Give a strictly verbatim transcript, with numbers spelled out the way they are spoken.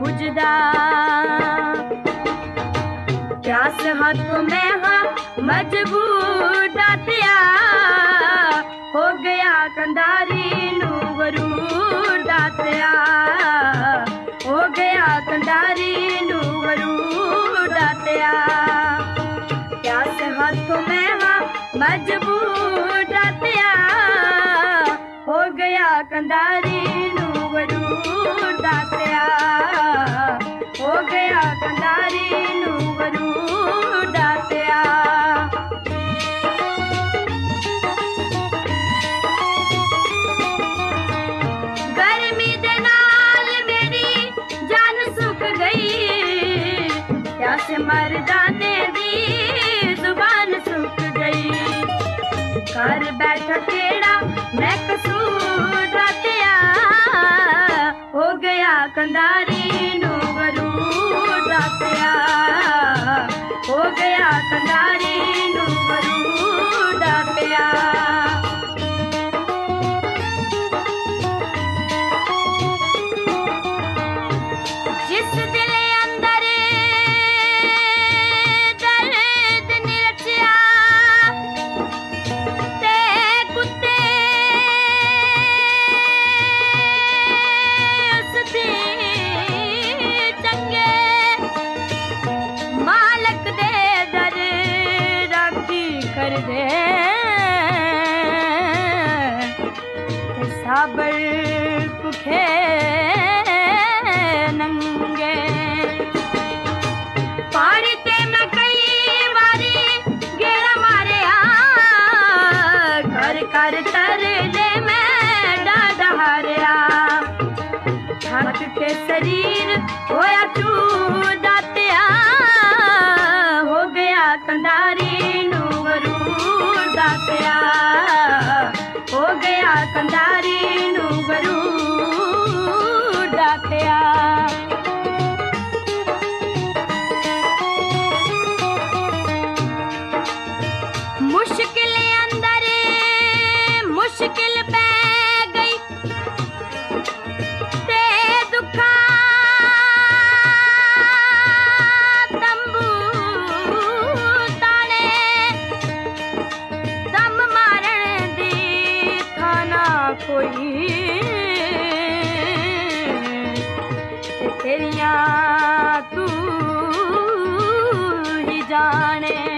पुजदा। प्यास हाथों में हाँ मजबूर दातिया, हो गया कंधारी नू वरूर दातिया, हो गया कंधारी नू वरूर दातिया। प्यास हाथों में हाँ मजबूर दातिया, हो गया कंधारी नू वरूर दातिया, हो गया कंधारी नू वरूर दातिया। गर्मी दे नाल मेरी जान सुख गई, प्यास मर जाने दी जुबान सुख गई। घर बैठा केड़ा मैं कसूर दातिया, हो गया कंधारी नू वरूर दातिया, हो गया कंधारी नू वरूर दातिया। जिस दिल अंदर दर्द निरचिया, ते कुत्ते उसदी चंगे, मालक दे दर राखी कर दे, साबर भुखे नंगे। पानी ते मैं कई बारी गेड़ा मारिया, घर कर तरले मैं डाढ़ा हारिया। थक के शरीर होया चूर दातिया, हो गया कंधारी नू वरूर दातिया, हो गया कंधारी नू वरूर दातिया। मुश्किल अंदर मुश्किल पै गई, ते दुखा तंबू ताने, दम मारन दी थाना कोई, ते तेरियां तू ही जाने।